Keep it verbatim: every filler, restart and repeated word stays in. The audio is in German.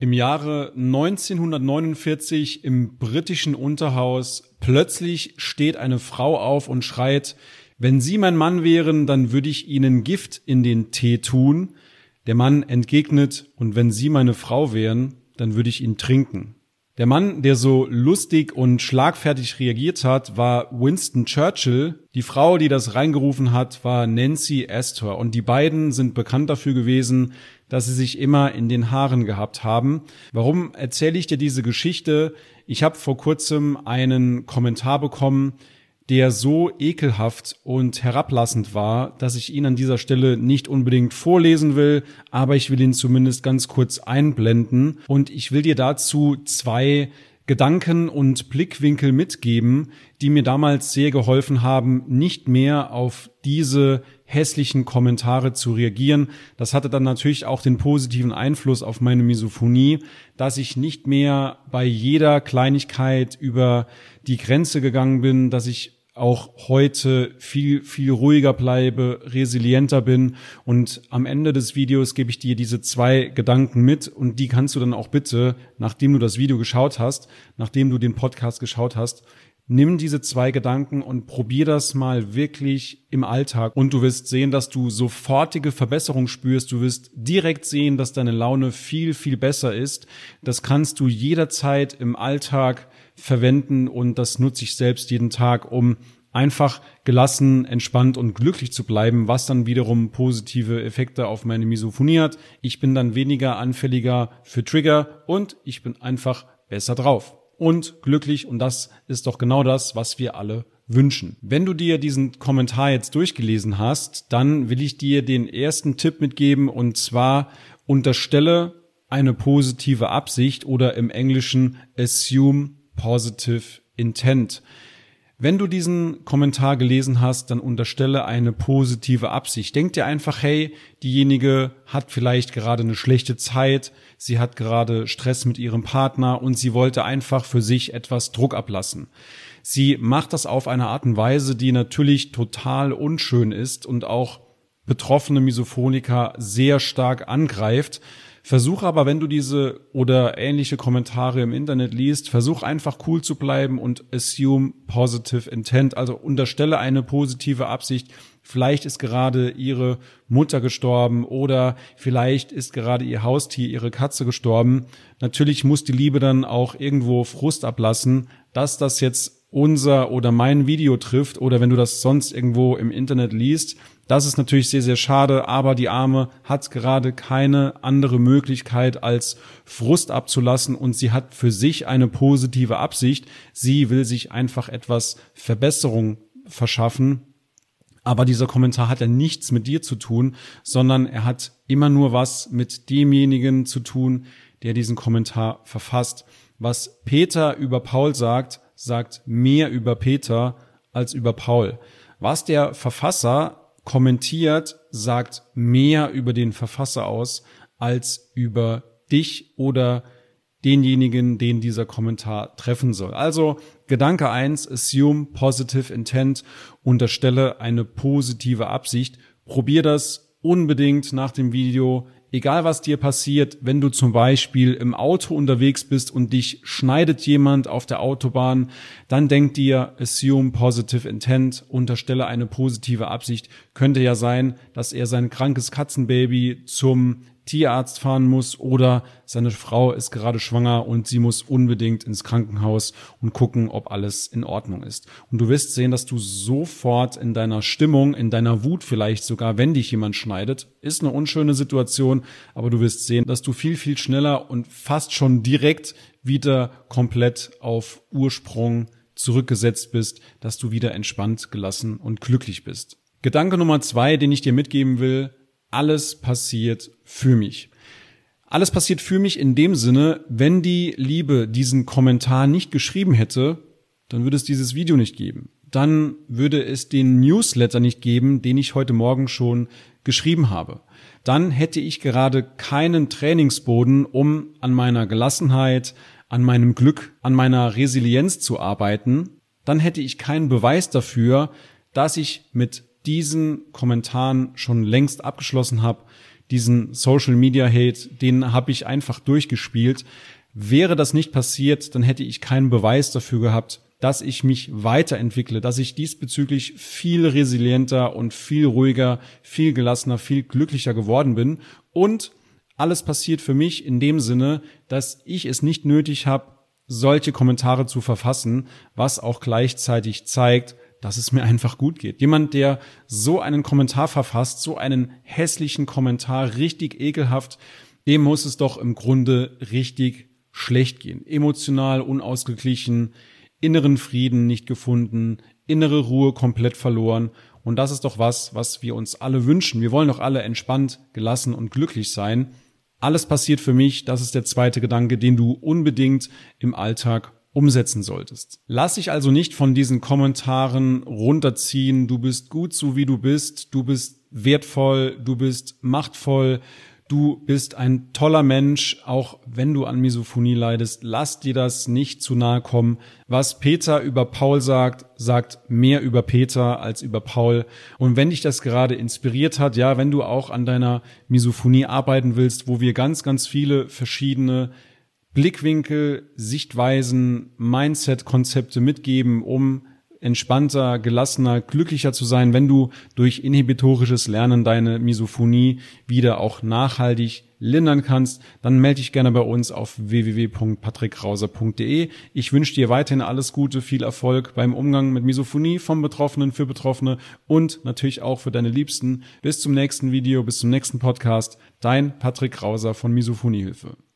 Im Jahre neunzehnhundertneunundvierzig im britischen Unterhaus plötzlich steht eine Frau auf und schreit: Wenn Sie mein Mann wären, dann würde ich Ihnen Gift in den Tee tun. Der Mann entgegnet: Und wenn Sie meine Frau wären, dann würde ich ihn trinken. Der Mann, der so lustig und schlagfertig reagiert hat, war Winston Churchill. Die Frau, die das reingerufen hat, war Nancy Astor. Und die beiden sind bekannt dafür gewesen, dass sie sich immer in den Haaren gehabt haben. Warum erzähle ich dir diese Geschichte? Ich habe vor kurzem einen Kommentar bekommen, der so ekelhaft und herablassend war, dass ich ihn an dieser Stelle nicht unbedingt vorlesen will, aber ich will ihn zumindest ganz kurz einblenden. Und ich will dir dazu zwei Gedanken und Blickwinkel mitgeben, die mir damals sehr geholfen haben, nicht mehr auf diese hässlichen Kommentare zu reagieren. Das hatte dann natürlich auch den positiven Einfluss auf meine Misophonie, dass ich nicht mehr bei jeder Kleinigkeit über die Grenze gegangen bin, dass ich auch heute viel, viel ruhiger bleibe, resilienter bin. Und am Ende des Videos gebe ich dir diese zwei Gedanken mit und die kannst du dann auch bitte, nachdem du das Video geschaut hast, nachdem du den Podcast geschaut hast, nimm diese zwei Gedanken und probier das mal wirklich im Alltag. Und du wirst sehen, dass du sofortige Verbesserung spürst. Du wirst direkt sehen, dass deine Laune viel, viel besser ist. Das kannst du jederzeit im Alltag verwenden und das nutze ich selbst jeden Tag, um einfach gelassen, entspannt und glücklich zu bleiben, was dann wiederum positive Effekte auf meine Misophonie hat. Ich bin dann weniger anfälliger für Trigger und ich bin einfach besser drauf und glücklich, und das ist doch genau das, was wir alle wünschen. Wenn du dir diesen Kommentar jetzt durchgelesen hast, dann will ich dir den ersten Tipp mitgeben, und zwar unterstelle eine positive Absicht oder im Englischen assume positive intent. Wenn du diesen Kommentar gelesen hast, dann unterstelle eine positive Absicht. Denk dir einfach, hey, diejenige hat vielleicht gerade eine schlechte Zeit, sie hat gerade Stress mit ihrem Partner und sie wollte einfach für sich etwas Druck ablassen. Sie macht das auf eine Art und Weise, die natürlich total unschön ist und auch betroffene Misophoniker sehr stark angreift. Versuch aber, wenn du diese oder ähnliche Kommentare im Internet liest, versuch einfach cool zu bleiben und assume positive intent, also unterstelle eine positive Absicht. Vielleicht ist gerade ihre Mutter gestorben oder vielleicht ist gerade ihr Haustier, ihre Katze gestorben. Natürlich muss die Liebe dann auch irgendwo Frust ablassen, dass das jetzt unser oder mein Video trifft oder wenn du das sonst irgendwo im Internet liest. Das ist natürlich sehr, sehr schade, aber die Arme hat gerade keine andere Möglichkeit, als Frust abzulassen, und sie hat für sich eine positive Absicht. Sie will sich einfach etwas Verbesserung verschaffen. Aber dieser Kommentar hat ja nichts mit dir zu tun, sondern er hat immer nur was mit demjenigen zu tun, der diesen Kommentar verfasst. Was Peter über Paul sagt, sagt mehr über Peter als über Paul. Was der Verfasser kommentiert, sagt mehr über den Verfasser aus als über dich oder denjenigen, den dieser Kommentar treffen soll. Also Gedanke eins, assume positive intent, unterstelle eine positive Absicht. Probier das unbedingt nach dem Video. Egal was dir passiert, wenn du zum Beispiel im Auto unterwegs bist und dich schneidet jemand auf der Autobahn, dann denk dir, assume positive intent, unterstelle eine positive Absicht. Könnte ja sein, dass er sein krankes Katzenbaby zum Tierarzt fahren muss oder seine Frau ist gerade schwanger und sie muss unbedingt ins Krankenhaus und gucken, ob alles in Ordnung ist. Und du wirst sehen, dass du sofort in deiner Stimmung, in deiner Wut vielleicht sogar, wenn dich jemand schneidet, ist eine unschöne Situation, aber du wirst sehen, dass du viel, viel schneller und fast schon direkt wieder komplett auf Ursprung zurückgesetzt bist, dass du wieder entspannt, gelassen und glücklich bist. Gedanke Nummer zwei, den ich dir mitgeben will: Alles passiert für mich. Alles passiert für mich in dem Sinne, wenn die Liebe diesen Kommentar nicht geschrieben hätte, dann würde es dieses Video nicht geben. Dann würde es den Newsletter nicht geben, den ich heute Morgen schon geschrieben habe. Dann hätte ich gerade keinen Trainingsboden, um an meiner Gelassenheit, an meinem Glück, an meiner Resilienz zu arbeiten. Dann hätte ich keinen Beweis dafür, dass ich mit diesen Kommentaren schon längst abgeschlossen habe. diesen Social Media Hate, den habe ich einfach durchgespielt. Wäre das nicht passiert, dann hätte ich keinen Beweis dafür gehabt, dass ich mich weiterentwickle, dass ich diesbezüglich viel resilienter und viel ruhiger, viel gelassener, viel glücklicher geworden bin. Und alles passiert für mich in dem Sinne, dass ich es nicht nötig habe, solche Kommentare zu verfassen, was auch gleichzeitig zeigt, dass es mir einfach gut geht. Jemand, der so einen Kommentar verfasst, so einen hässlichen Kommentar, richtig ekelhaft, dem muss es doch im Grunde richtig schlecht gehen. Emotional unausgeglichen, inneren Frieden nicht gefunden, innere Ruhe komplett verloren. Und das ist doch was, was wir uns alle wünschen. Wir wollen doch alle entspannt, gelassen und glücklich sein. Alles passiert für mich, das ist der zweite Gedanke, den du unbedingt im Alltag umsetzen solltest. Lass dich also nicht von diesen Kommentaren runterziehen. Du bist gut so wie du bist, du bist wertvoll, du bist machtvoll, du bist ein toller Mensch, auch wenn du an Misophonie leidest. Lass dir das nicht zu nahe kommen. Was Peter über Paul sagt, sagt mehr über Peter als über Paul. Und wenn dich das gerade inspiriert hat, ja, wenn du auch an deiner Misophonie arbeiten willst, wo wir ganz, ganz viele verschiedene Blickwinkel, Sichtweisen, Mindset-Konzepte mitgeben, um entspannter, gelassener, glücklicher zu sein, wenn du durch inhibitorisches Lernen deine Misophonie wieder auch nachhaltig lindern kannst, dann melde dich gerne bei uns auf w w w punkt patrick krauser punkt d e. Ich wünsche dir weiterhin alles Gute, viel Erfolg beim Umgang mit Misophonie vom Betroffenen für Betroffene und natürlich auch für deine Liebsten. Bis zum nächsten Video, bis zum nächsten Podcast. Dein Patrick Krauser von Misophoniehilfe.